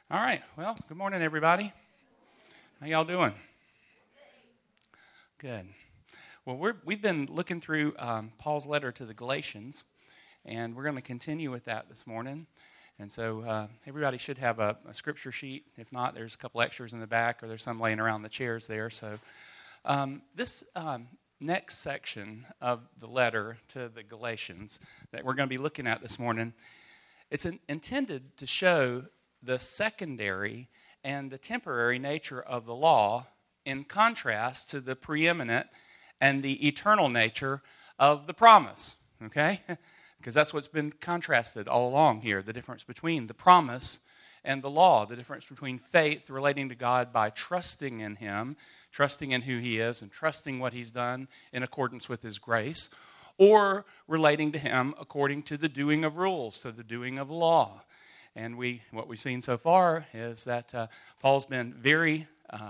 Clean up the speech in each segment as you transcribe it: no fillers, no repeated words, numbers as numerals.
All right. Well, good morning, everybody. How y'all doing? Good. Well, we've been looking through Paul's letter to the Galatians, and we're going to continue with that this morning. And so everybody should have a scripture sheet. If not, there's a couple extras in the back, or there's some laying around the chairs there. So this next section of the letter to the Galatians that we're going to be looking at this morning, it's intended to show the secondary and the temporary nature of the law in contrast to the preeminent and the eternal nature of the promise, okay? Because that's what's been contrasted all along here, the difference between the promise and the law, the difference between faith relating to God by trusting in Him, trusting in who He is, and trusting what He's done in accordance with His grace, or relating to Him according to the doing of rules, to the doing of law. And what we've seen so far is that Paul's been very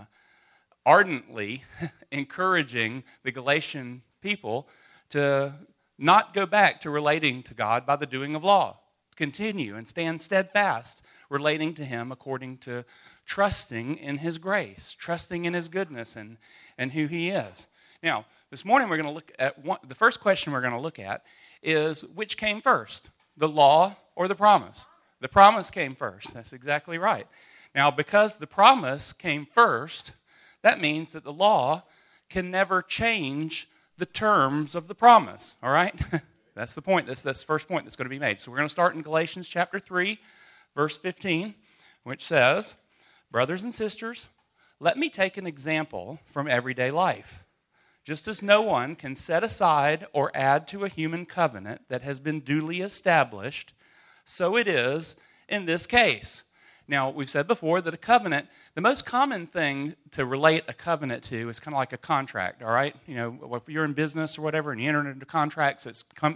ardently encouraging the Galatian people to not go back to relating to God by the doing of law. Continue and stand steadfast, relating to Him according to trusting in His grace, trusting in His goodness and who He is. Now, this morning we're going to look at the first question we're going to look at is which came first, the law or the promise? The promise came first. That's exactly right. Now, because the promise came first, that means that the law can never change the terms of the promise. All right? That's the point. That's the first point that's going to be made. So we're going to start in Galatians chapter 3, verse 15, which says, "Brothers and sisters, let me take an example from everyday life. Just as no one can set aside or add to a human covenant that has been duly established, so it is in this case." Now, we've said before that a covenant, the most common thing to relate a covenant to is kind of like a contract, all right? You know, if you're in business or whatever and you enter into contracts,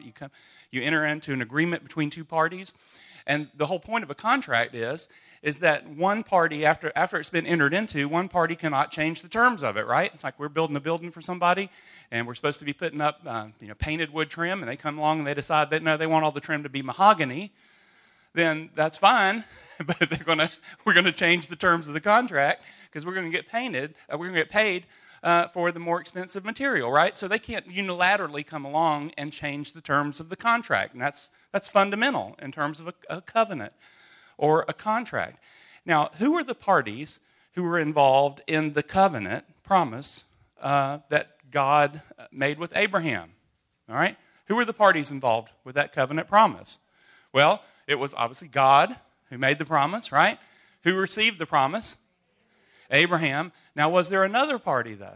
you enter into an agreement between two parties. And the whole point of a contract is that one party, after it's been entered into, one party cannot change the terms of it, right? It's like we're building a building for somebody, and we're supposed to be putting up painted wood trim, and they come along and they decide that, no, they want all the trim to be mahogany. Then that's fine, but we're going to change the terms of the contract because we're going to get paid for the more expensive material, right? So they can't unilaterally come along and change the terms of the contract, and that's fundamental in terms of a covenant or a contract. Now, who are the parties who were involved in the covenant promise that God made with Abraham? All right? Who are the parties involved with that covenant promise? Well, it was obviously God who made the promise, right? Who received the promise? Abraham. Now, was there another party, though?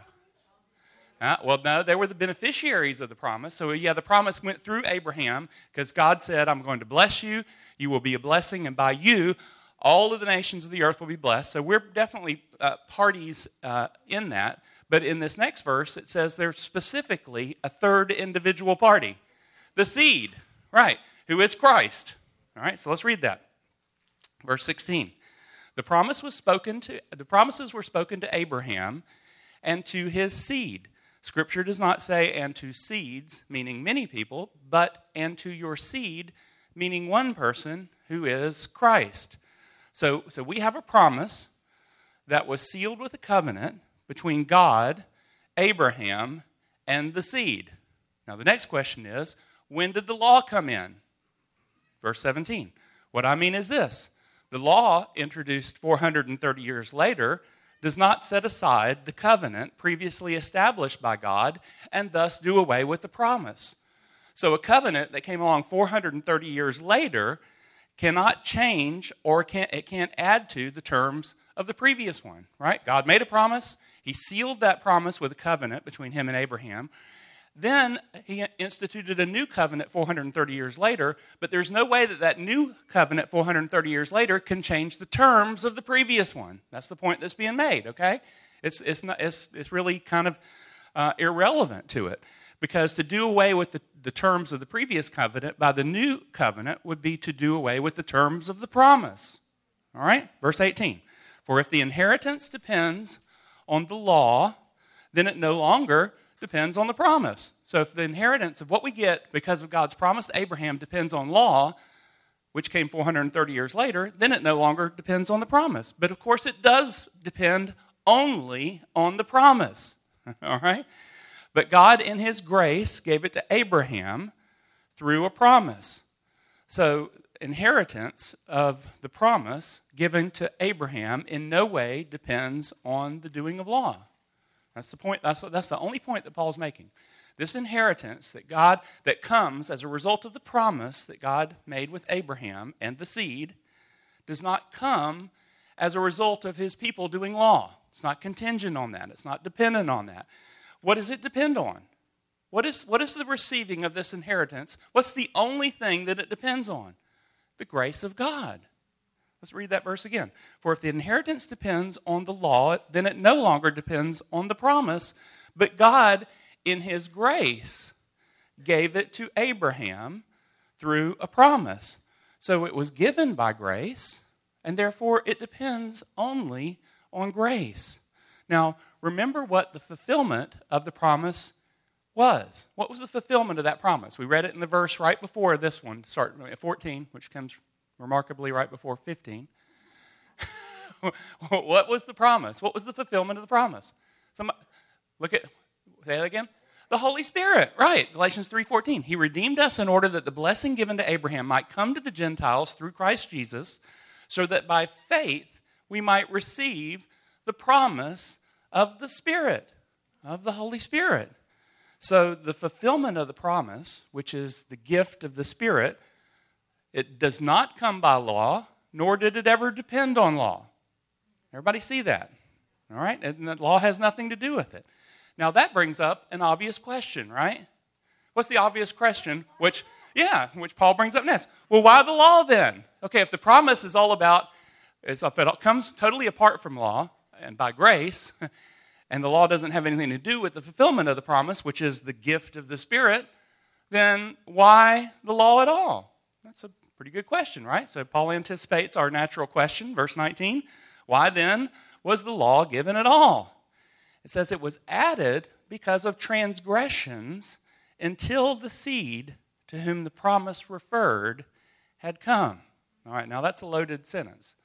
Well, no, they were the beneficiaries of the promise. So, the promise went through Abraham because God said, "I'm going to bless you. You will be a blessing, and by you, all of the nations of the earth will be blessed." So we're definitely parties in that. But in this next verse, it says there's specifically a third individual party, the seed, right, who is Christ. All right, so let's read that. Verse 16. The promises were spoken to Abraham and to his seed. Scripture does not say "and to seeds," meaning many people, but "and to your seed," meaning one person who is Christ. So we have a promise that was sealed with a covenant between God, Abraham, and the seed. Now the next question is, when did the law come in? Verse 17. What I mean is this. The law, introduced 430 years later, does not set aside the covenant previously established by God and thus do away with the promise. So a covenant that came along 430 years later cannot change or it can't add to the terms of the previous one, right? God made a promise. He sealed that promise with a covenant between Him and Abraham. Then He instituted a new covenant 430 years later, but there's no way that new covenant 430 years later can change the terms of the previous one. That's the point that's being made, okay? It's really kind of irrelevant to it, because to do away with the terms of the previous covenant by the new covenant would be to do away with the terms of the promise. All right? Verse 18. For if the inheritance depends on the law, then it no longer depends on the promise. So if the inheritance of what we get because of God's promise to Abraham depends on law, which came 430 years later, then it no longer depends on the promise. But of course it does depend only on the promise. All right? But God in his grace gave it to Abraham through a promise. So inheritance of the promise given to Abraham in no way depends on the doing of law. That's the point. That's the only point that Paul's making. This inheritance that comes as a result of the promise that God made with Abraham and the seed does not come as a result of his people doing law. It's not contingent on that. It's not dependent on that. What does it depend on? What is the receiving of this inheritance? What's the only thing that it depends on? The grace of God. Let's read that verse again. For if the inheritance depends on the law, then it no longer depends on the promise, but God, in his grace, gave it to Abraham through a promise. So it was given by grace, and therefore it depends only on grace. Now, remember what the fulfillment of the promise was. What was the fulfillment of that promise? We read it in the verse right before this one, starting at 14, which comes remarkably right before 15. What was the promise? What was the fulfillment of the promise? Say that again. The Holy Spirit, right. Galatians 3:14. He redeemed us in order that the blessing given to Abraham might come to the Gentiles through Christ Jesus, so that by faith we might receive the promise of the Spirit, of the Holy Spirit. So the fulfillment of the promise, which is the gift of the Spirit, it does not come by law, nor did it ever depend on law. Everybody see that? All right? And the law has nothing to do with it. Now that brings up an obvious question, right? What's the obvious question? Which Paul brings up next. Well, why the law then? Okay, if the promise is all about, if it comes totally apart from law and by grace, and the law doesn't have anything to do with the fulfillment of the promise, which is the gift of the Spirit, then why the law at all? That's a pretty good question, right? So Paul anticipates our natural question, verse 19. Why then was the law given at all? It says it was added because of transgressions until the seed to whom the promise referred had come. All right, now that's a loaded sentence.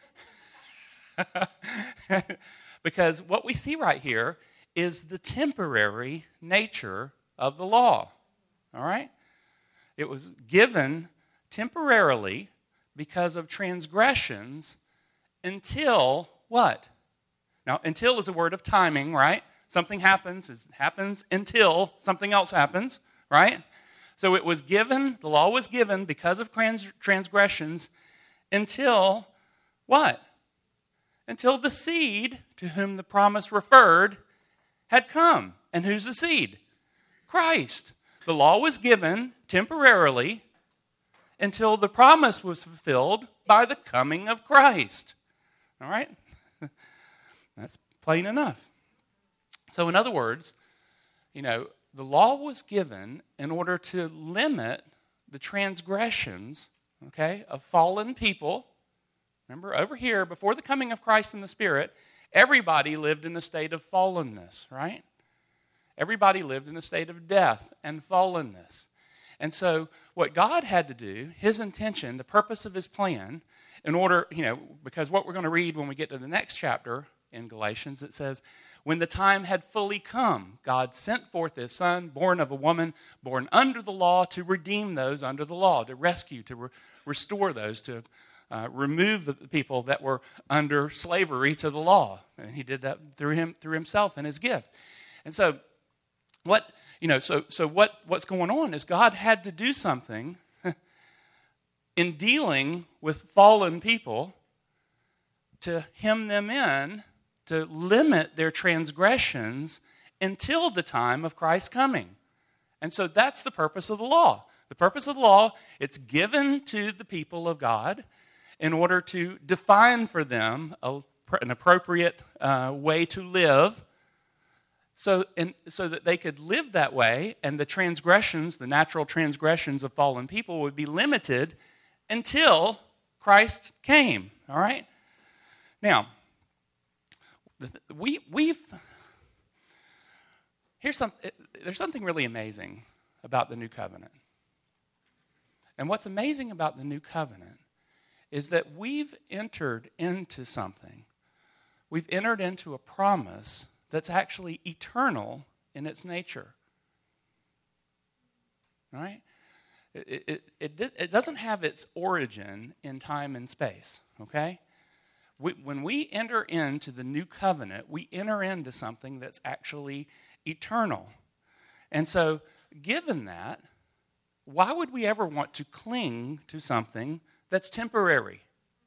Because what we see right here is the temporary nature of the law. All right? It was given temporarily because of transgressions until what? Now, until is a word of timing, right? Something happens, it happens until something else happens, right? So it was given, the law was given because of transgressions until what? Until the seed to whom the promise referred had come. And who's the seed? Christ. The law was given temporarily until the promise was fulfilled by the coming of Christ. All right? That's plain enough. So in other words, the law was given in order to limit the transgressions, of fallen people. Remember, over here, before the coming of Christ and the Spirit, everybody lived in a state of fallenness, right? Everybody lived in a state of death and fallenness. And so what God had to do, his intention, the purpose of his plan, in order, because what we're going to read when we get to the next chapter in Galatians, it says, when the time had fully come, God sent forth his Son, born of a woman, born under the law, to redeem those under the law, to rescue, to restore those, to remove the people that were under slavery to the law. And he did that through himself and his gift. And so what's going on is God had to do something in dealing with fallen people to hem them in, to limit their transgressions until the time of Christ's coming. And so that's the purpose of the law. The purpose of the law, it's given to the people of God in order to define for them an appropriate way to live, so that they could live that way, and the transgressions, the natural transgressions of fallen people, would be limited until Christ came. All right? Now, there's something really amazing about the new covenant. And what's amazing about the new covenant is that we've entered into something. We've entered into a promise that's actually eternal in its nature. Right? It doesn't have its origin in time and space, okay? When we enter into the new covenant, we enter into something that's actually eternal. And so, given that, why would we ever want to cling to something that's temporary?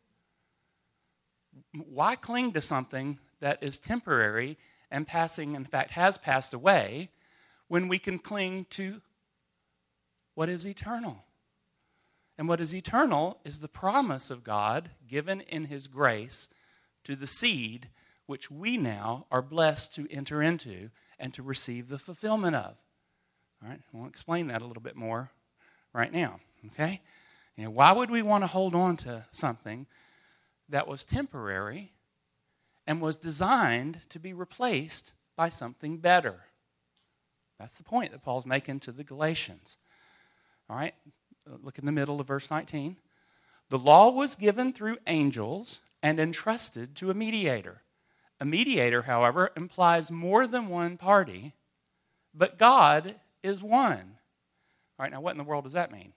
Why cling to something that is temporary and passing, in fact, has passed away, when we can cling to what is eternal? And what is eternal is the promise of God given in His grace to the seed which we now are blessed to enter into and to receive the fulfillment of. All right, I want to explain that a little bit more right now, okay? Why would we want to hold on to something that was temporary and was designed to be replaced by something better? That's the point that Paul's making to the Galatians. All right, look in the middle of verse 19. The law was given through angels and entrusted to a mediator. A mediator, however, implies more than one party, but God is one. All right, now what in the world does that mean?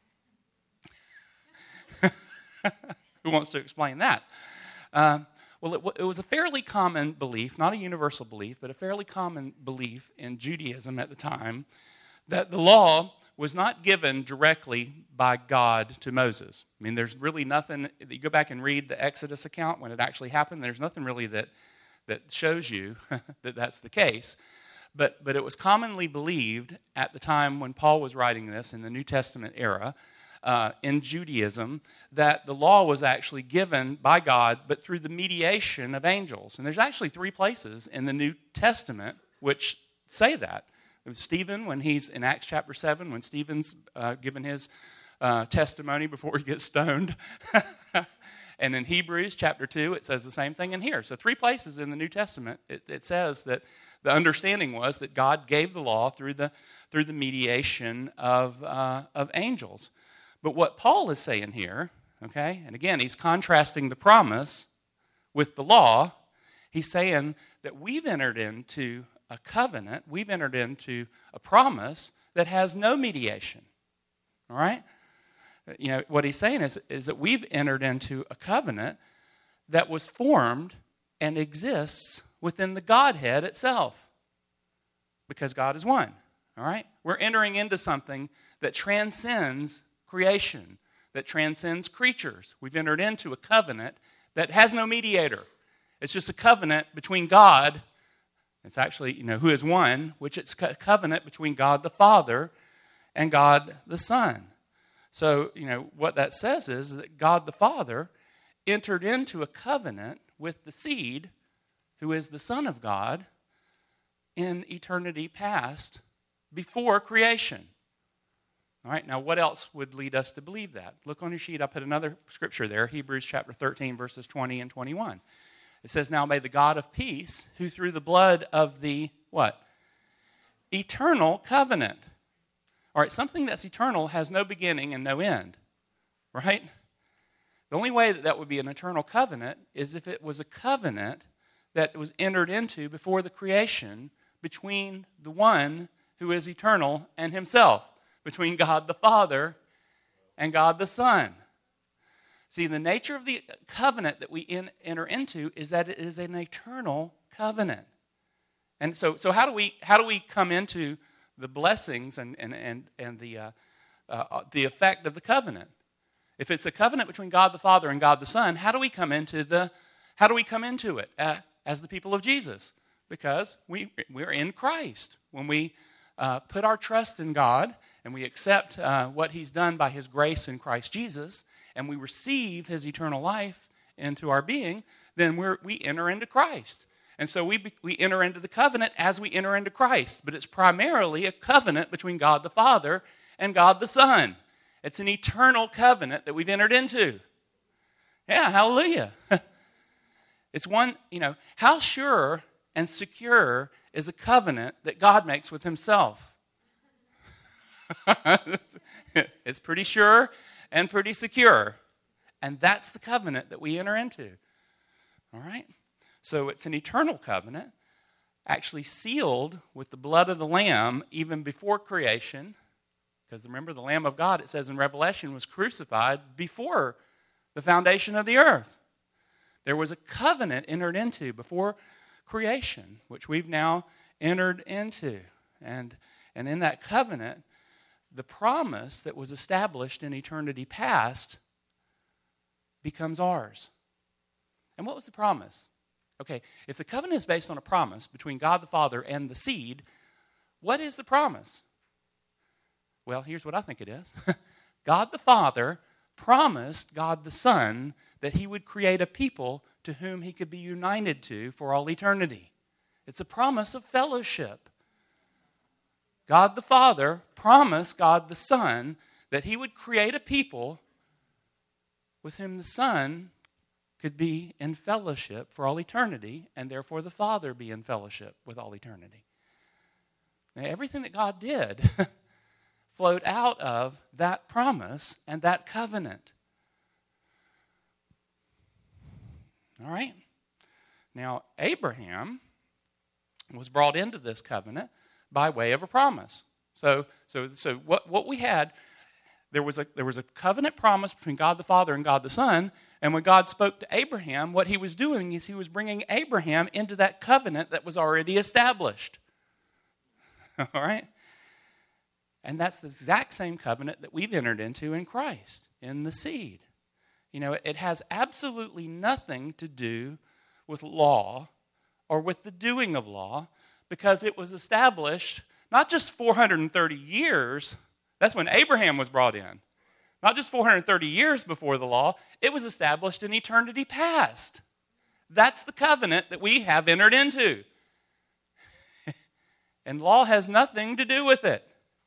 Who wants to explain that? Well, it was a fairly common belief, not a universal belief, but a fairly common belief in Judaism at the time, that the law was not given directly by God to Moses. I mean, there's really nothing, you go back and read the Exodus account when it actually happened, there's nothing really that shows you that that's the case. But it was commonly believed at the time when Paul was writing this in the New Testament era, in Judaism, that the law was actually given by God, but through the mediation of angels. And there's actually 3 places in the New Testament which say that. Stephen, when he's in Acts chapter 7, when Stephen's given his testimony before he gets stoned. And in Hebrews chapter 2, it says the same thing in here. So 3 places in the New Testament, it says that the understanding was that God gave the law through the mediation of angels. But what Paul is saying here, okay, and again, he's contrasting the promise with the law. He's saying that we've entered into a covenant, we've entered into a promise that has no mediation. All right? What he's saying is that we've entered into a covenant that was formed and exists within the Godhead itself, because God is one. All right? We're entering into something that transcends creation, that transcends creatures. We've entered into a covenant that has no mediator. It's just a covenant between God. It's actually, who is one, which it's a covenant between God the Father and God the Son. So, what that says is that God the Father entered into a covenant with the seed, who is the Son of God, in eternity past, before creation. All right, now what else would lead us to believe that? Look on your sheet, I put another scripture there, Hebrews chapter 13, verses 20 and 21. It says, now may the God of peace, who through the blood of the, what? Eternal covenant. All right, something that's eternal has no beginning and no end, right? The only way that would be an eternal covenant is if it was a covenant that was entered into before the creation between the one who is eternal and himself, between God the Father and God the Son. See, the nature of the covenant that we enter into is that it is an eternal covenant. And so how do we come into the blessings and the effect of the covenant? If it's a covenant between God the Father and God the Son, how do we come into it as the people of Jesus? Because we're in Christ. When we put our trust in God and we accept what He's done by His grace in Christ Jesus, and we receive His eternal life into our being, then we enter into Christ. And so we enter into the covenant as we enter into Christ. But it's primarily a covenant between God the Father and God the Son. It's an eternal covenant that we've entered into. Yeah, hallelujah. It's one, how sure and secure is a covenant that God makes with Himself? It's pretty sure and pretty secure. And that's the covenant that we enter into. All right? So it's an eternal covenant, actually sealed with the blood of the Lamb even before creation. Because remember, the Lamb of God, it says in Revelation, was crucified before the foundation of the earth. There was a covenant entered into before creation, which we've now entered into. And in that covenant, the promise that was established in eternity past becomes ours. And what was the promise? Okay, if the covenant is based on a promise between God the Father and the seed, what is the promise? Well, here's what I think it is. God the Father promised God the Son that he would create a people to whom he could be united to for all eternity. It's a promise of fellowship. God the Father promised God the Son that he would create a people with whom the Son could be in fellowship for all eternity, and therefore the Father be in fellowship with all eternity. Now, everything that God did flowed out of that promise and that covenant. All right? Now, Abraham was brought into this covenant by way of a promise. So what we had, there was a covenant promise between God the Father and God the Son, and when God spoke to Abraham, what he was doing is he was bringing Abraham into that covenant that was already established. All right? And that's the exact same covenant that we've entered into in Christ, in the seed. You know, it has absolutely nothing to do with law or with the doing of law, because it was established not just 430 years, that's when Abraham was brought in. Not just 430 years before the law, it was established in eternity past. That's the covenant that we have entered into. And law has nothing to do with it.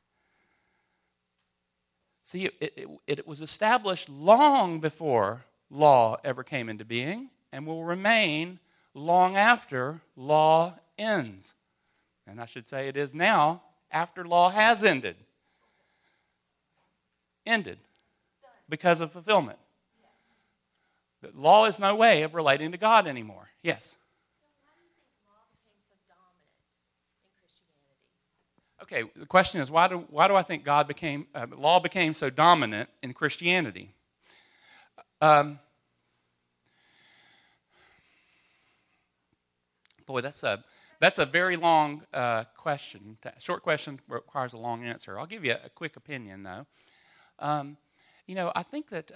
See, it was established long before law ever came into being and will remain long after law ends. And I should say it is now after law has ended. Ended. Because of fulfillment. The law is no way of relating to God anymore. Yes? So why do you think law became so dominant in Christianity? Okay, the question is, why do I think law became so dominant in Christianity? Boy, that's a very long question. Short question requires a long answer. I'll give you a quick opinion, though. I think that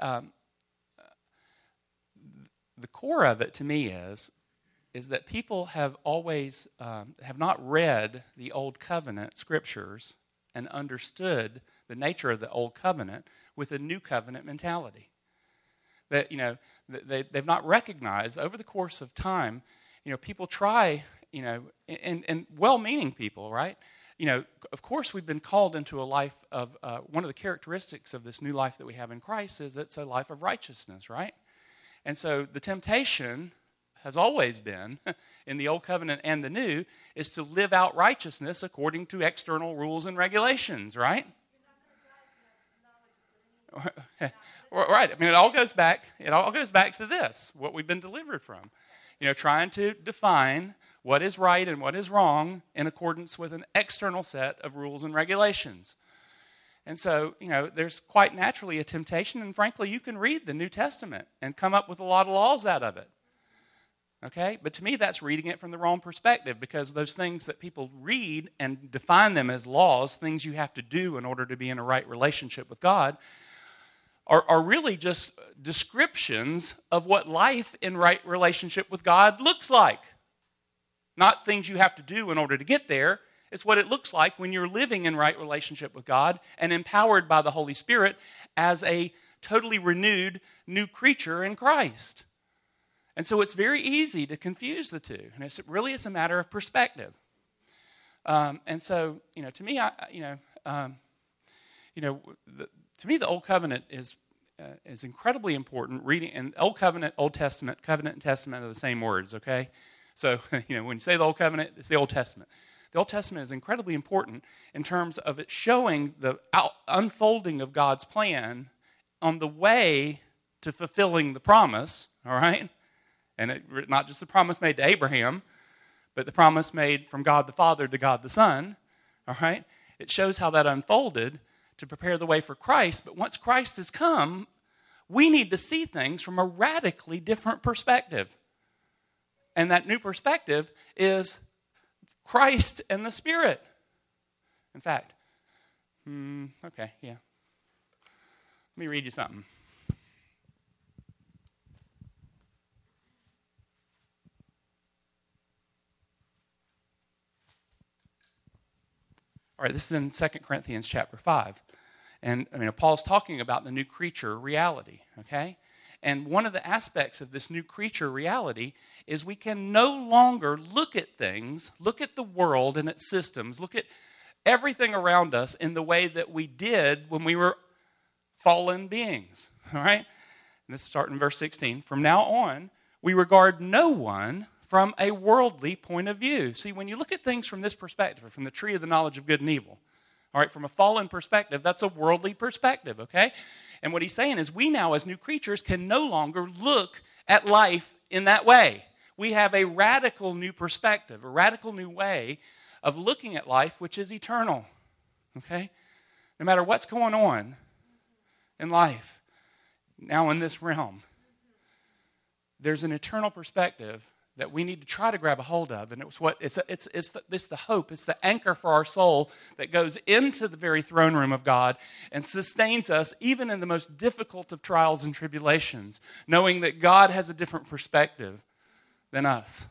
the core of it to me is that people have always have not read the Old Covenant scriptures and understood the nature of the Old Covenant with a New Covenant mentality. That they've not recognized over the course of time. People try, and well-meaning people, right? Of course, we've been called into a life of, one of the characteristics of this new life that we have in Christ is it's a life of righteousness, right? And so the temptation has always been, in the Old Covenant and the New, is to live out righteousness according to external rules and regulations, right? Right. I mean, it all goes back to this, what we've been delivered from. Trying to define what is right and what is wrong in accordance with an external set of rules and regulations. And so, there's quite naturally a temptation, and frankly, you can read the New Testament and come up with a lot of laws out of it. Okay? But to me, that's reading it from the wrong perspective, because those things that people read and define them as laws, things you have to do in order to be in a right relationship with God, are really just descriptions of what life in right relationship with God looks like. Not things you have to do in order to get there. It's what it looks like when you're living in right relationship with God and empowered by the Holy Spirit as a totally renewed new creature in Christ. And so it's very easy to confuse the two. And it's a matter of perspective. And so, to me, to me, the Old Covenant is incredibly important. Reading and Old Covenant, Old Testament, Covenant and Testament are the same words. Okay, so when you say the Old Covenant, it's the Old Testament. The Old Testament is incredibly important in terms of it showing the unfolding of God's plan on the way to fulfilling the promise, all right? And not just the promise made to Abraham, but the promise made from God the Father to God the Son, all right? It shows how that unfolded to prepare the way for Christ. But once Christ has come, we need to see things from a radically different perspective. And that new perspective is Christ and the Spirit. In fact, okay, yeah. Let me read you something. All right, this is in 2 Corinthians chapter 5. And Paul's talking about the new creature reality, okay? And one of the aspects of this new creature reality is we can no longer look at things, look at the world and its systems, look at everything around us in the way that we did when we were fallen beings, all right? And this is starting in verse 16. From now on, we regard no one from a worldly point of view. See, when you look at things from this perspective, from the tree of the knowledge of good and evil, all right, from a fallen perspective, that's a worldly perspective, okay? And what he's saying is we now as new creatures can no longer look at life in that way. We have a radical new perspective, a radical new way of looking at life, which is eternal, okay? No matter what's going on in life, now in this realm, there's an eternal perspective that we need to try to grab a hold of, and it's the hope, it's the anchor for our soul that goes into the very throne room of God and sustains us even in the most difficult of trials and tribulations, knowing that God has a different perspective than us.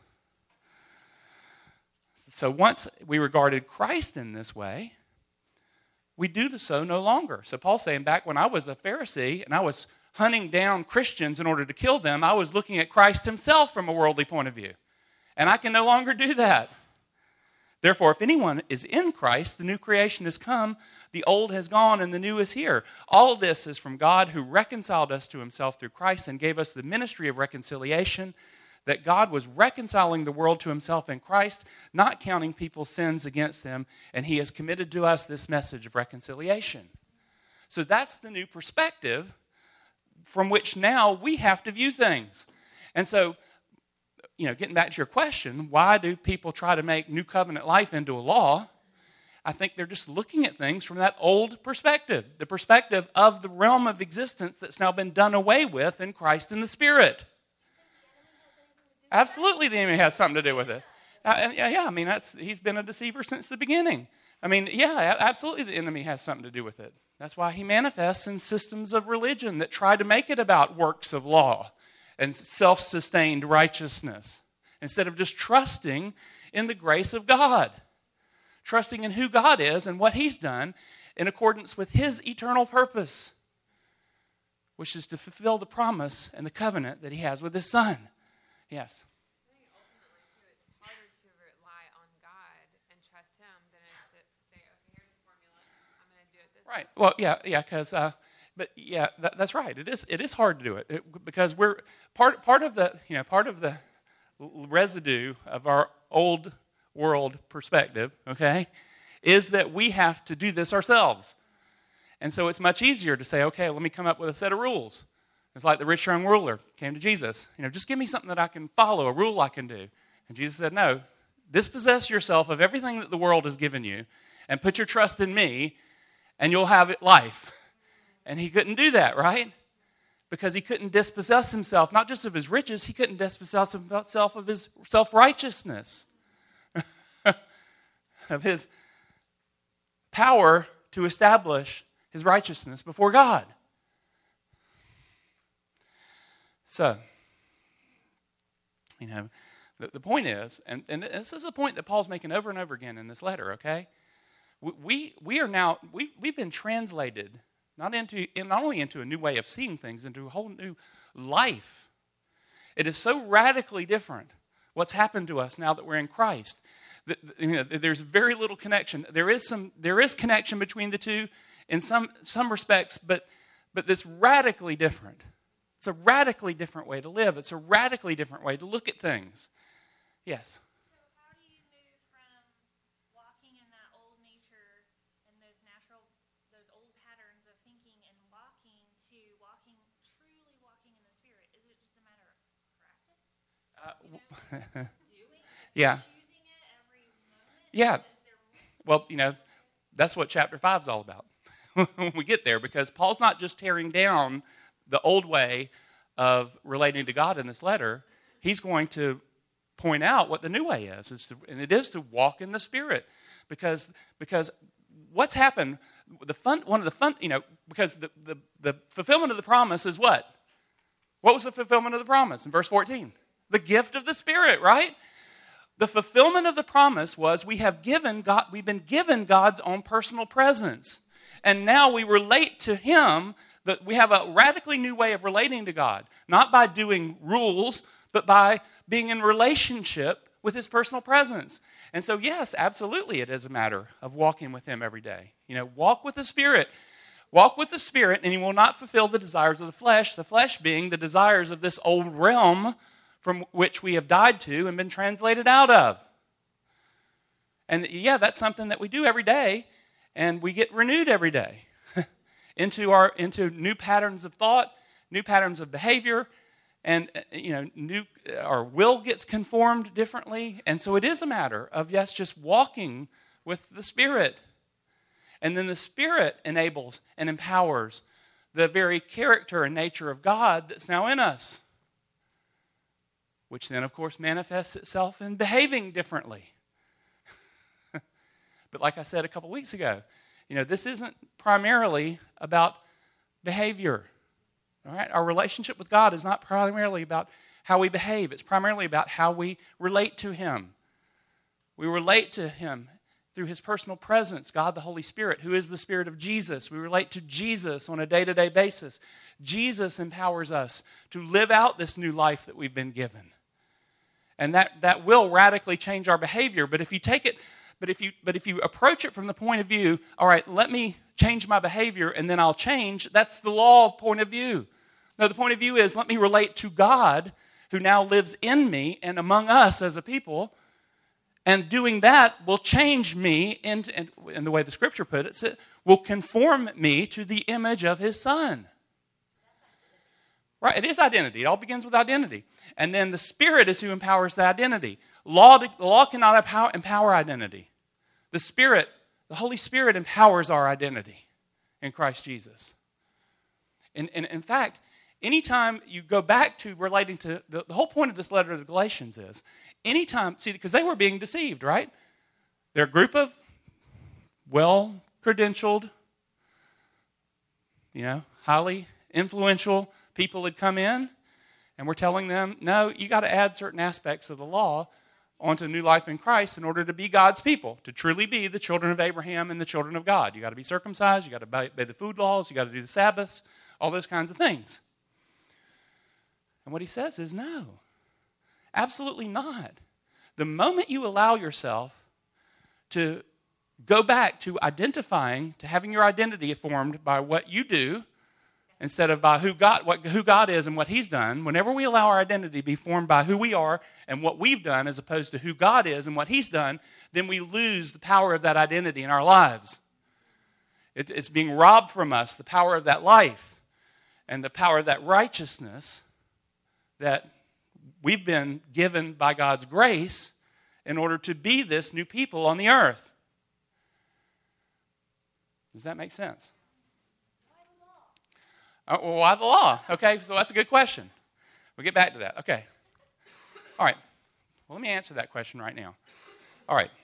So once we regarded Christ in this way, we do so no longer. So Paul's saying back when I was a Pharisee and I was hunting down Christians in order to kill them, I was looking at Christ himself from a worldly point of view. And I can no longer do that. Therefore, if anyone is in Christ, the new creation has come, the old has gone, and the new is here. All this is from God who reconciled us to himself through Christ and gave us the ministry of reconciliation, that God was reconciling the world to himself in Christ, not counting people's sins against them, and he has committed to us this message of reconciliation. So that's the new perspective from which now we have to view things. And so, getting back to your question, why do people try to make new covenant life into a law? I think they're just looking at things from that old perspective, the perspective of the realm of existence that's now been done away with in Christ and the Spirit. Absolutely, the enemy has something to do with it. He's been a deceiver since the beginning. Absolutely the enemy has something to do with it. That's why he manifests in systems of religion that try to make it about works of law and self-sustained righteousness instead of just trusting in the grace of God, trusting in who God is and what he's done in accordance with his eternal purpose, which is to fulfill the promise and the covenant that he has with his Son. Yes? Right. Well, because, that's right. It is hard to do it because we're part of the residue of our old world perspective. Okay, is that we have to do this ourselves, and so it's much easier to say, okay, let me come up with a set of rules. It's like the rich young ruler came to Jesus. Just give me something that I can follow, a rule I can do. And Jesus said, no, dispossess yourself of everything that the world has given you, and put your trust in me. And you'll have life. And he couldn't do that, right? Because he couldn't dispossess himself, not just of his riches, he couldn't dispossess himself of his self-righteousness, of his power to establish his righteousness before God. So, the point is, and this is a point that Paul's making over and over again in this letter, okay? We've been translated not only into a new way of seeing things, into a whole new life. It is so radically different what's happened to us now that we're in Christ. There's very little connection. There is connection between the two in some respects, but it's radically different. It's a radically different way to live. It's a radically different way to look at things. Yes. So how do you move from Yeah. Yeah. Well, that's what chapter 5 is all about when we get there, because Paul's not just tearing down the old way of relating to God in this letter. He's going to point out what the new way is, and it is to walk in the Spirit, because what's happened, because the fulfillment of the promise is what? What was the fulfillment of the promise in verse 14? The gift of the Spirit, right? The fulfillment of the promise was we've been given God's own personal presence. And now we relate to Him, that we have a radically new way of relating to God. Not by doing rules, but by being in relationship with His personal presence. And so, yes, absolutely, it is a matter of walking with Him every day. Walk with the Spirit. Walk with the Spirit, and you will not fulfill the desires of the flesh being the desires of this old realm from which we have died to and been translated out of. And yeah, that's something that we do every day, and we get renewed every day into new patterns of thought, new patterns of behavior, and our will gets conformed differently. And so it is a matter of, yes, just walking with the Spirit. And then the Spirit enables and empowers the very character and nature of God that's now in us, which then, of course, manifests itself in behaving differently. But like I said a couple weeks ago, this isn't primarily about behavior. All right? Our relationship with God is not primarily about how we behave. It's primarily about how we relate to Him. We relate to Him through His personal presence, God the Holy Spirit, who is the Spirit of Jesus. We relate to Jesus on a day-to-day basis. Jesus empowers us to live out this new life that we've been given. And that will radically change our behavior. But if you approach it from the point of view, all right, let me change my behavior and then I'll change, that's the law point of view. No, the point of view is, let me relate to God who now lives in me and among us as a people. And doing that will change me, and the way the Scripture put it, will conform me to the image of His Son. Right? It is identity. It all begins with identity. And then the Spirit is who empowers the identity. The law cannot empower identity. The Spirit, the Holy Spirit, empowers our identity in Christ Jesus. And in fact, anytime you go back to relating to, the whole point of this letter to the Galatians is, because they were being deceived, right? They're a group of well-credentialed, highly influential people had come in, and we're telling them, no, you got to add certain aspects of the law onto new life in Christ in order to be God's people, to truly be the children of Abraham and the children of God. You got to be circumcised, you got to obey the food laws, you got to do the Sabbaths, all those kinds of things. And what he says is, no, absolutely not. The moment you allow yourself to go back to identifying, to having your identity formed by what you do, instead of by who God is and what He's done, whenever we allow our identity to be formed by who we are and what we've done as opposed to who God is and what He's done, then we lose the power of that identity in our lives. It's being robbed from us, the power of that life and the power of that righteousness that we've been given by God's grace in order to be this new people on the earth. Does that make sense? Well, why the law? Okay, so that's a good question. We'll get back to that. Okay. All right. Well, let me answer that question right now. All right.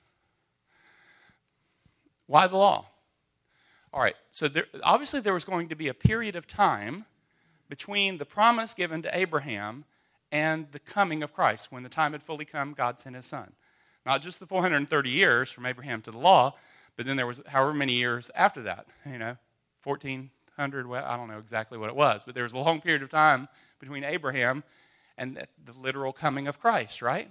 Why the law? All right. So obviously there was going to be a period of time between the promise given to Abraham and the coming of Christ. When the time had fully come, God sent His Son. Not just the 430 years from Abraham to the law, but then there was however many years after that. 1,400, well, I don't know exactly what it was, but there was a long period of time between Abraham and the literal coming of Christ, right?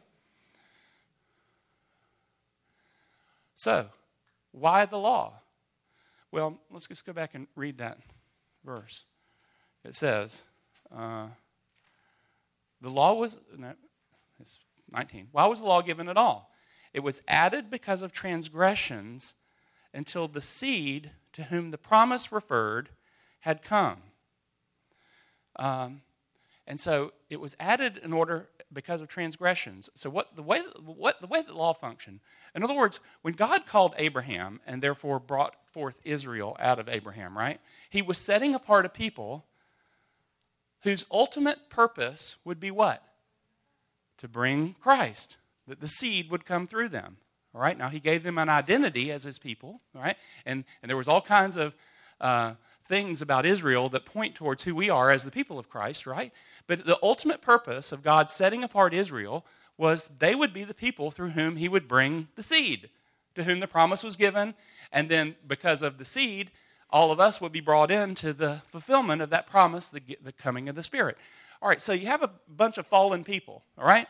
So, why the law? Well, let's just go back and read that verse. It says, the law was, no, it's 19. Why was the law given at all? It was added because of transgressions until the seed to whom the promise referred had come. And so it was added in order because of transgressions. So the way that law functioned, in other words, when God called Abraham and therefore brought forth Israel out of Abraham, right? He was setting apart a people whose ultimate purpose would be what? To bring Christ, that the seed would come through them. All right, now he gave them an identity as his people, all right? And there was all kinds of things about Israel that point towards who we are as the people of Christ, right? But the ultimate purpose of God setting apart Israel was they would be the people through whom he would bring the seed, to whom the promise was given. And then because of the seed, all of us would be brought into the fulfillment of that promise, the coming of the Spirit. All right, so you have a bunch of fallen people, all right?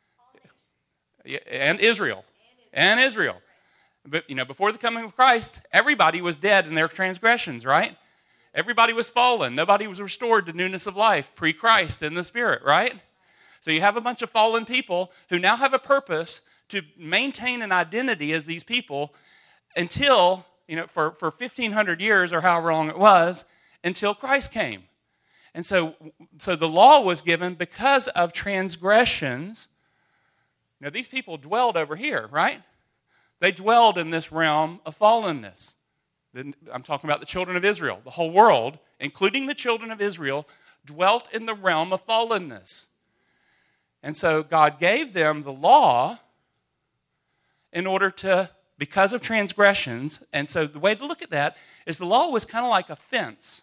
And Israel. And Israel. But, before the coming of Christ, everybody was dead in their transgressions, right? Everybody was fallen. Nobody was restored to newness of life pre-Christ in the Spirit, right? So you have a bunch of fallen people who now have a purpose to maintain an identity as these people until, for 1,500 years or however long it was, until Christ came. And so the law was given because of transgressions. Now, these people dwelled over here, right? They dwelled in this realm of fallenness. I'm talking about the children of Israel. The whole world, including the children of Israel, dwelt in the realm of fallenness. And so God gave them the law in order to, because of transgressions. And so the way to look at that is the law was kind of like a fence,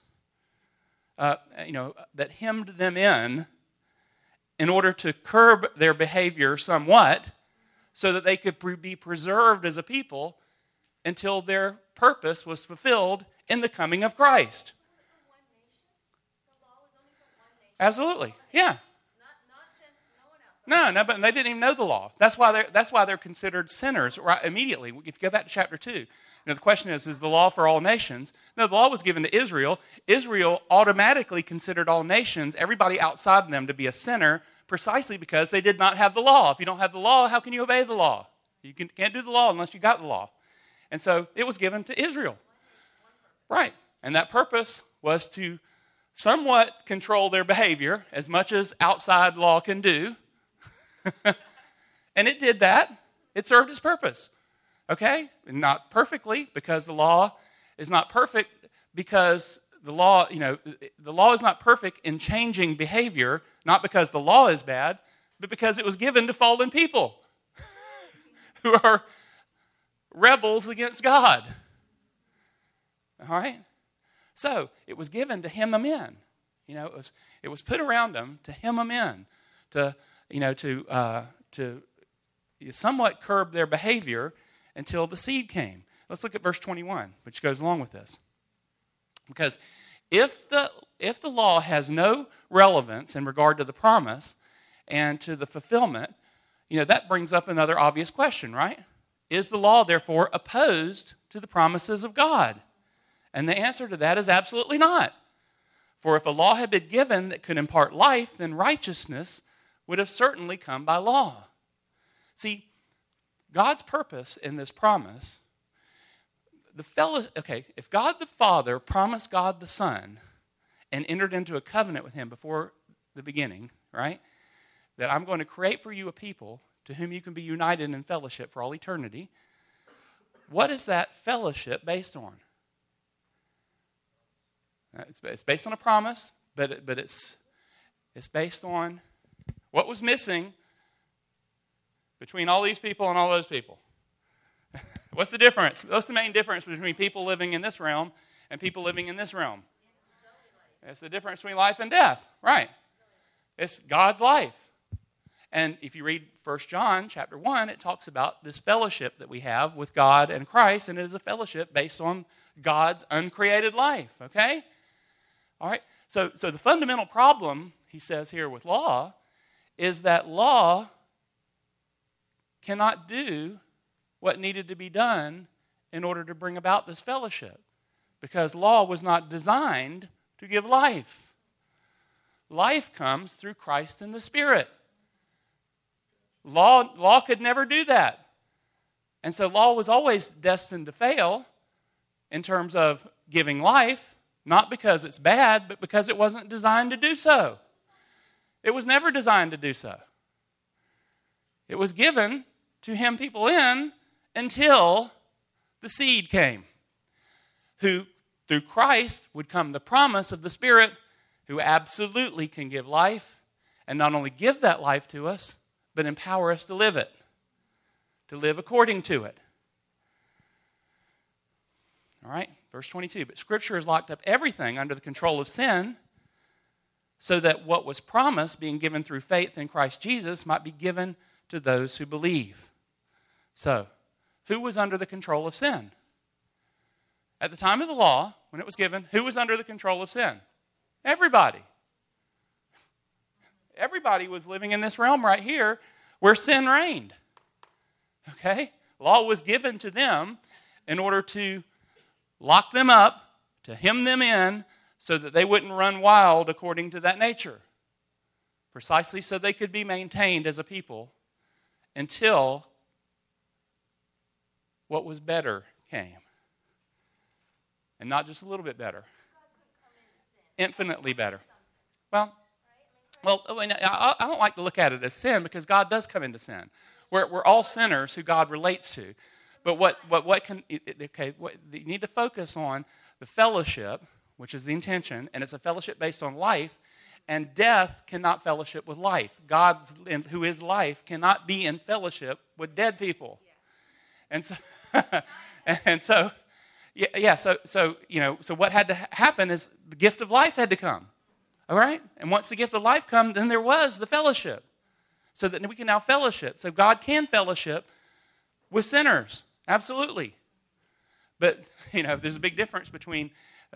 that hemmed them in order to curb their behavior somewhat so that they could be preserved as a people until their purpose was fulfilled in the coming of Christ. Absolutely, yeah. No, but they didn't even know the law. That's why they're considered sinners right immediately. If you go back to chapter 2, the question is the law for all nations? No, the law was given to Israel. Israel automatically considered all nations, everybody outside of them, to be a sinner precisely because they did not have the law. If you don't have the law, how can you obey the law? You can't do the law unless you got the law. And so it was given to Israel. Right. And that purpose was to somewhat control their behavior as much as outside law can do. And it did that. It served its purpose. Okay? Not perfectly, because the law is not perfect, because the law is not perfect in changing behavior, not because the law is bad, but because it was given to fallen people who are rebels against God. All right? So, it was given to hem them in. It was put around them to hem them in, to somewhat curb their behavior until the seed came. Let's look at verse 21, which goes along with this. Because if the law has no relevance in regard to the promise and to the fulfillment, that brings up another obvious question, right? Is the law, therefore, opposed to the promises of God? And the answer to that is absolutely not. For if a law had been given that could impart life, then righteousness would have certainly come by law. See, God's purpose in this promise, if God the Father promised God the Son and entered into a covenant with him before the beginning, right, that I'm going to create for you a people to whom you can be united in fellowship for all eternity, what is that fellowship based on? It's based on a promise, but it's based on what was missing between all these people and all those people. What's the difference? What's the main difference between people living in this realm and people living in this realm? It's the difference between life and death, right? It's God's life. And if you read 1 John chapter 1, it talks about this fellowship that we have with God and Christ, and it is a fellowship based on God's uncreated life, okay? All right, so the fundamental problem, he says here with law, is that law cannot do what needed to be done in order to bring about this fellowship, because law was not designed to give life. Life comes through Christ and the Spirit. Law could never do that. And so law was always destined to fail in terms of giving life, not because it's bad, but because it wasn't designed to do so. It was never designed to do so. It was given to hem people in until the seed came, who through Christ would come the promise of the Spirit, who absolutely can give life, and not only give that life to us, but empower us to live it, to live according to it. All right, verse 22. But Scripture has locked up everything under the control of sin, so that what was promised, being given through faith in Christ Jesus, might be given to those who believe. So, who was under the control of sin? At the time of the law, when it was given, who was under the control of sin? Everybody. Everybody was living in this realm right here where sin reigned. Okay? Law was given to them in order to lock them up, to hem them in, so that they wouldn't run wild according to that nature. Precisely so they could be maintained as a people until what was better came. And not just a little bit better. Infinitely better. Well, I don't like to look at it as sin, because God does come into sin. We're all sinners who God relates to. But you need to focus on the fellowship, which is the intention, and it's a fellowship based on life, and death cannot fellowship with life. God, who is life, cannot be in fellowship with dead people. And so, so what had to happen is the gift of life had to come. All right? And once the gift of life come, then there was the fellowship. So that we can now fellowship. So God can fellowship with sinners. Absolutely. But, there's a big difference between,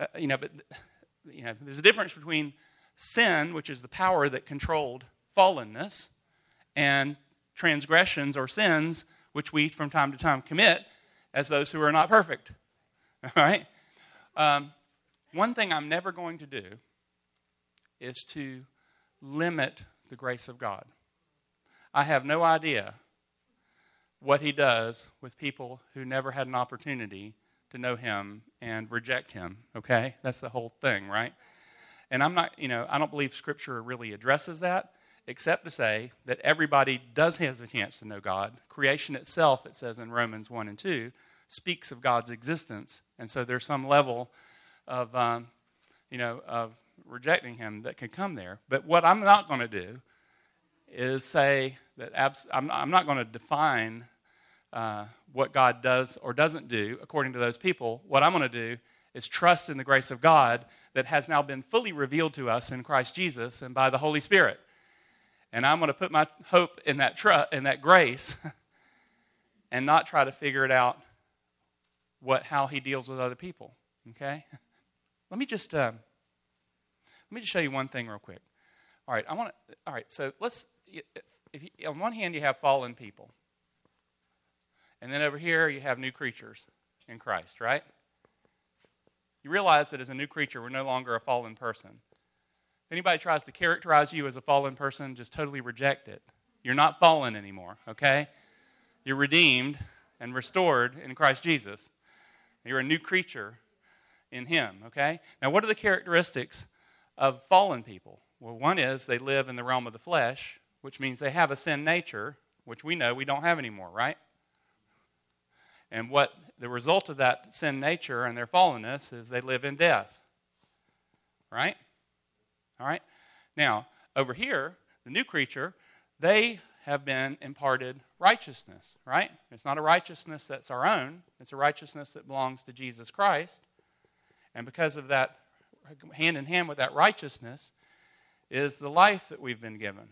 there's a difference between sin, which is the power that controlled fallenness, and transgressions or sins, which we from time to time commit as those who are not perfect. All right? One thing I'm never going to do is to limit the grace of God. I have no idea what He does with people who never had an opportunity to know Him and reject Him, okay? That's the whole thing, right? And I'm not, I don't believe Scripture really addresses that, except to say that everybody does have a chance to know God. Creation itself, it says in Romans 1 and 2, speaks of God's existence. And so there's some level of, of rejecting Him that can come there. But what I'm not going to do is say that I'm not going to define what God does or doesn't do according to those people. What I'm going to do is trust in the grace of God that has now been fully revealed to us in Christ Jesus and by the Holy Spirit. And I'm going to put my hope in that grace and not try to figure it out how He deals with other people. Okay? Let me just show you one thing real quick. All right, so on one hand you have fallen people. And then over here you have new creatures in Christ, right? You realize that as a new creature, we're no longer a fallen person. If anybody tries to characterize you as a fallen person, just totally reject it. You're not fallen anymore, okay? You're redeemed and restored in Christ Jesus. You're a new creature in Him, okay? Now, what are the characteristics of fallen people? Well, one is they live in the realm of the flesh, which means they have a sin nature, which we know we don't have anymore, right? And what the result of that sin nature and their fallenness is they live in death, right? All right? Now, over here, the new creature, they have been imparted righteousness, right? It's not a righteousness that's our own. It's a righteousness that belongs to Jesus Christ. And because of that, hand in hand with that righteousness, is the life that we've been given.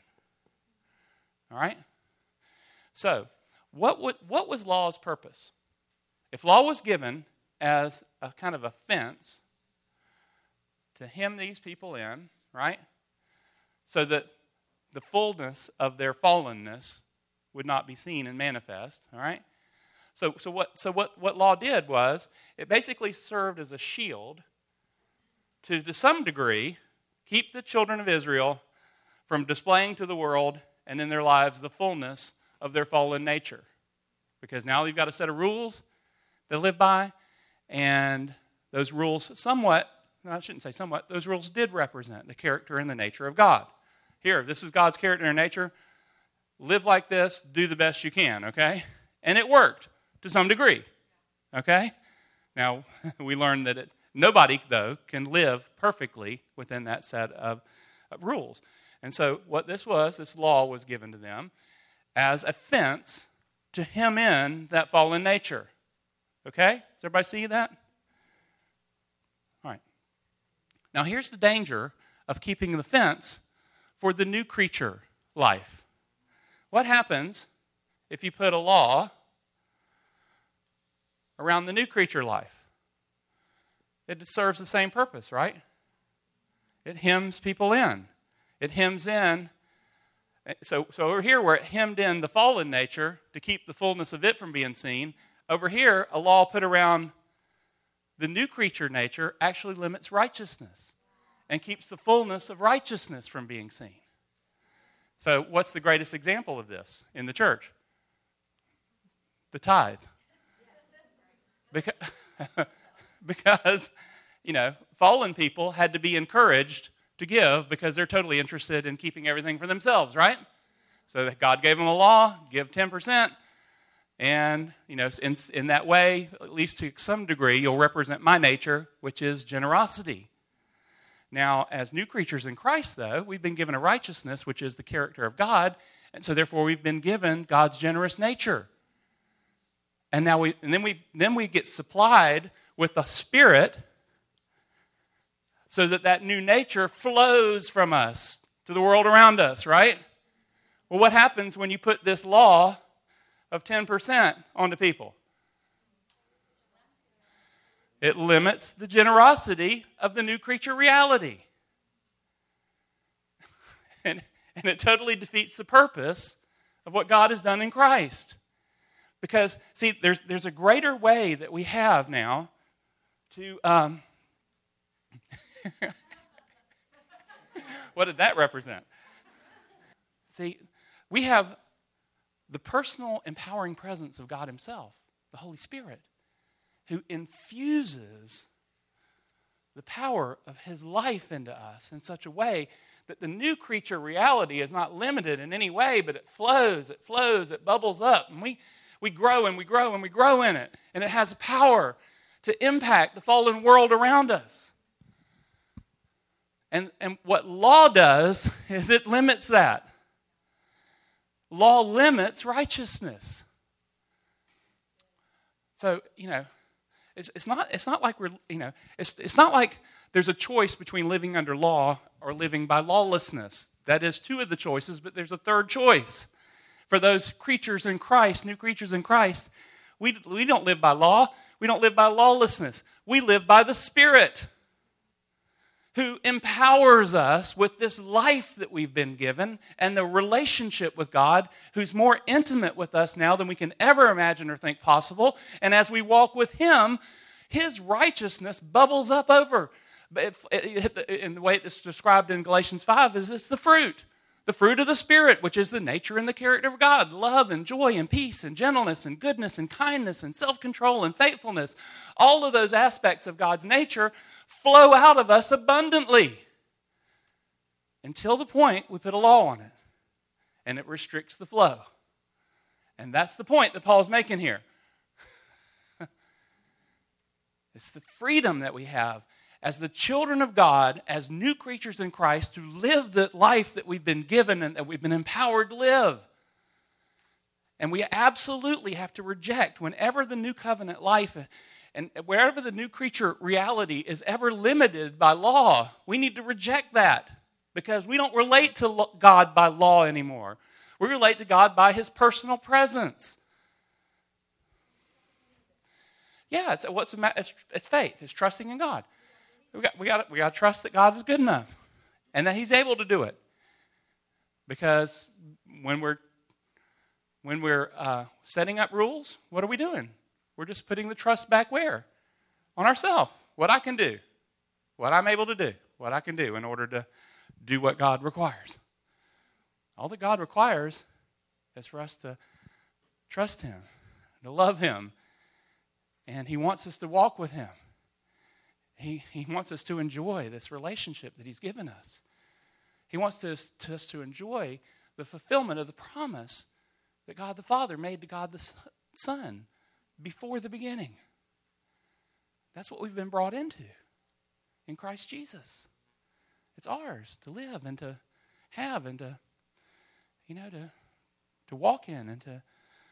All right? So, what was law's purpose? If law was given as a kind of a fence to hem these people in, right? So that the fullness of their fallenness would not be seen and manifest, all right? So what law did was it basically served as a shield to some degree keep the children of Israel from displaying to the world and in their lives the fullness of their fallen nature. Because now they've got a set of rules they live by, and those rules those rules did represent the character and the nature of God. Here, this is God's character and nature. live like this, do the best you can, okay? And it worked to some degree, okay? Now, we learned that nobody, though, can live perfectly within that set of rules. And so what this law was given to them as a fence to hem in that fallen nature. Okay? Does everybody see that? All right. Now here's the danger of keeping the fence for the new creature life. What happens if you put a law around the new creature life? It serves the same purpose, right? It hems people in. It hems in. So over here, where it hemmed in the fallen nature to keep the fullness of it from being seen, over here, a law put around the new creature nature actually limits righteousness and keeps the fullness of righteousness from being seen. So what's the greatest example of this in the church? The tithe. Because fallen people had to be encouraged to give because they're totally interested in keeping everything for themselves, right? So God gave them a law, give 10%, and in that way, at least to some degree, you'll represent my nature, which is generosity. Now, as new creatures in Christ, though, we've been given a righteousness, which is the character of God, and so therefore we've been given God's generous nature. And now then we get supplied with the Spirit, so that new nature flows from us to the world around us, right? Well, what happens when you put this law of 10% onto people? It limits the generosity of the new creature reality. And it totally defeats the purpose of what God has done in Christ. Because, see, there's a greater way that we have now to... What did that represent? See, we have the personal empowering presence of God Himself, the Holy Spirit, who infuses the power of His life into us in such a way that the new creature reality is not limited in any way, but it flows, it bubbles up, and we grow and we grow and we grow in it, and it has power to impact the fallen world around us. And what law does is it limits that. Law limits righteousness. So, it's not like it's not like there's a choice between living under law or living by lawlessness. That is two of the choices, but there's a third choice. For those creatures in Christ, new creatures in Christ, we don't live by law. We don't live by lawlessness. We live by the Spirit, who empowers us with this life that we've been given and the relationship with God, who's more intimate with us now than we can ever imagine or think possible. And as we walk with Him, His righteousness bubbles up over. In the way it's described in Galatians 5, it's the fruit of the Spirit, which is the nature and the character of God: love and joy and peace and gentleness and goodness and kindness and self-control and faithfulness. All of those aspects of God's nature flow out of us abundantly until the point we put a law on it and it restricts the flow. And that's the point that Paul's making here. It's the freedom that we have as the children of God, as new creatures in Christ, to live the life that we've been given and that we've been empowered to live. And we absolutely have to reject whenever the new covenant life and wherever the new creature reality is ever limited by law, we need to reject that, because we don't relate to God by law anymore. We relate to God by His personal presence. Yeah, it's faith. It's trusting in God. We got to trust that God is good enough and that He's able to do it. Because when we're setting up rules, what are we doing? We're just putting the trust back where? On ourselves. What I can do. What I'm able to do. What I can do in order to do what God requires. All that God requires is for us to trust Him, to love Him, and He wants us to walk with Him. He wants us to enjoy this relationship that He's given us. He wants us to enjoy the fulfillment of the promise that God the Father made to God the Son before the beginning. That's what we've been brought into in Christ Jesus. It's ours to live and to have and to, to walk in and to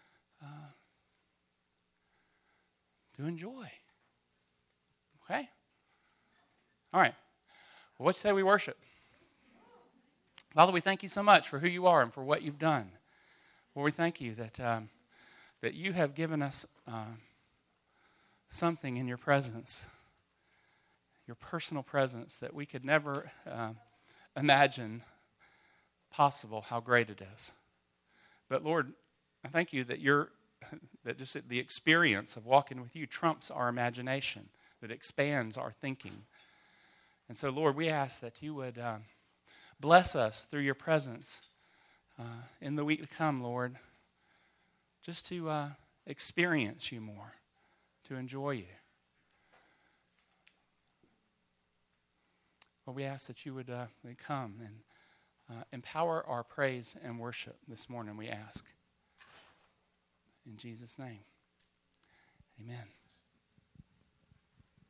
enjoy. Okay? All right. Well, what say we worship? Father, we thank you so much for who you are and for what you've done. Lord, we thank you that you have given us something in your presence, your personal presence, that we could never imagine possible how great it is. But Lord, I thank you that that just the experience of walking with you trumps our imagination, that expands our thinking. And so, Lord, we ask that you would bless us through your presence in the week to come, Lord, just to experience you more, to enjoy you. Lord, we ask that you would come and empower our praise and worship this morning, we ask. In Jesus' name, amen.